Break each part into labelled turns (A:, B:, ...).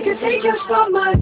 A: can take your spotlight.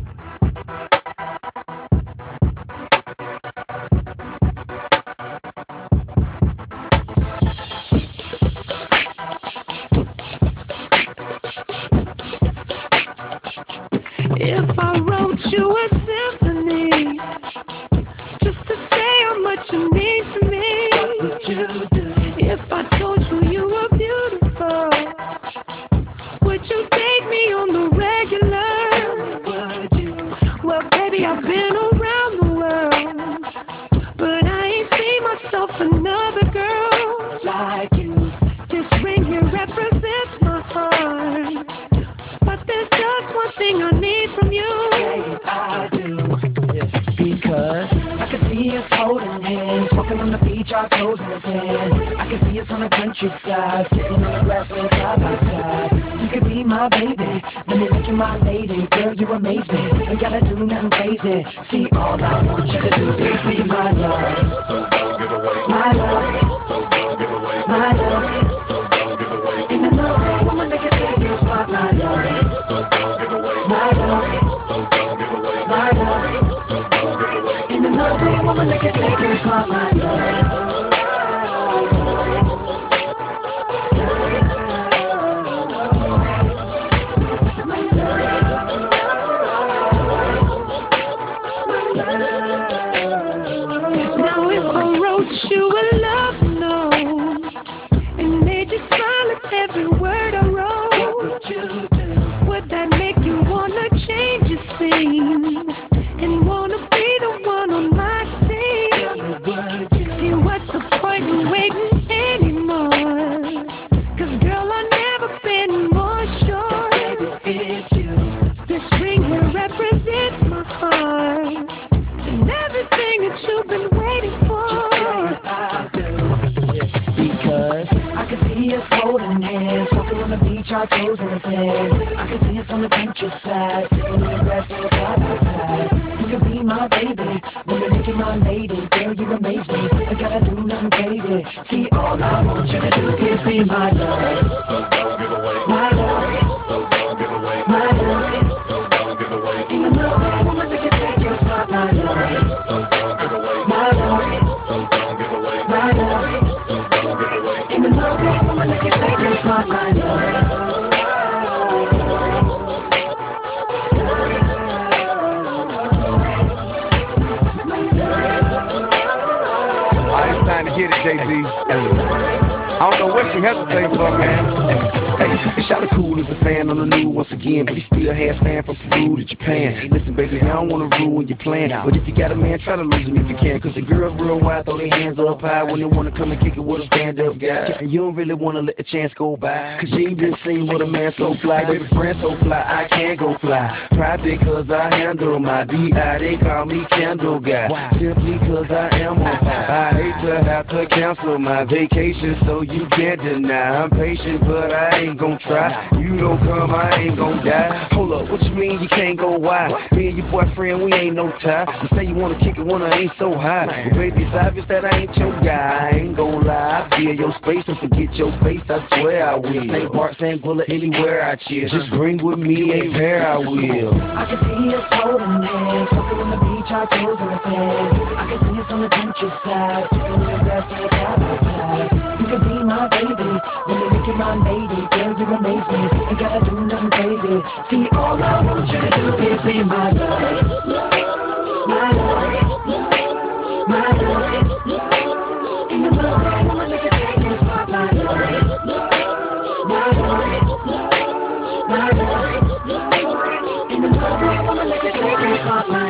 A: If I wrote you a symphony just to say how much you mean to me, what would you do? If I told you you were beautiful, would you date me on the regular? Would you? Well, baby, I've been around the world, but I ain't seen myself another girl like you. This ring here represents my heart, but there's just one thing I need from you. Say I do. Because I can see us holding hands, walking on the beach, our toes in the sand. I can see us on the countryside, sitting on the grassland side by side. You could be my baby, let me make you my lady. Girl, you amaze me, ain't gotta do nothing crazy. See, all I want you to do is be my love. So don't give away my love. So don't give away my love. So don't give away. Ain't another woman that can take your spot, my love. So don't give away my love. So don't give away my love. So don't give away. Ain't another woman that can take your spot, my love. Now if I wrote you a love note and made you smile at every word I wrote, what would you do? Would that make you wanna change your scene and wanna be the one on my team? See, what's the point in waiting anymore? Cause girl, I've never been more sure. Baby, it's you. This ring here represents my heart and everything that you've been waiting for. Just say I do. Because I can see us holding hands, walking on the beach, our toes in the sand. I can see us on the countryside, sitting in the grassland side by side. You can be my baby, let me make you my lady. Girl, you amaze me, I gotta do nothing crazy. See, all I want you to do is be my love. So don't give away my love. So don't give away my love. So don't give away. Ain't another woman that can take your spot, my love. So don't give away my love. So don't give away my love. So don't give away. Ain't another woman that can take your spot, my love.
B: It's time to get it, Jay-Z. I don't know what you hesitating for, man. Hey, shout cool as a fan on the news once again. But he still has fan from Peru to Japan. Hey, listen, baby, I don't wanna ruin your plan. But if you got a man, try to lose him if you can. Cause the girls real wide, throw their hands up high when they wanna come and kick it with a stand-up guy. And you don't really wanna let the chance go by. Cause you ain't been seen with a man so fly. Baby, friend so fly, I can't go fly. Private cause I handle my B.I. They call me Candle Guy. Simply cause I am on fire. I hate to have to cancel my vacation, so you can't deny. I'm patient, but I ain't gon' try. You don't come, I ain't gon' die. Hold up, what you mean you can't go wide? Me and your boyfriend, we ain't no tie. You say you wanna kick it when I ain't so high. But baby, it's obvious that I ain't your guy. I ain't gon' lie, I feel your space and forget your face, I swear I will. St. Bart, St. Bullet, anywhere I chill. Just bring with me a pair, I will.
A: I can see us holding hands, walking on the beach, our toes in the sand. I can see us on the countryside, sitting in the grassland side by side. You can be my baby, let me make you my lady. Girl, you amaze me, ain't gotta do nothing crazy. See, all I want you to do is be my love. My love. My love. Ain't another woman that can take your spot, my love. My love. My love. Ain't another woman that can take your spot, my love.